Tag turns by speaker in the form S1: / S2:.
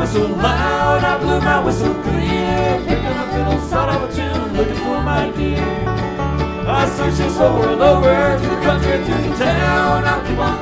S1: whistle loud, I blew my whistle clear. Picked up a fiddle, sought out a tune, looking for my dear. I searched this whole world over, through the country, through the town. I'll keep on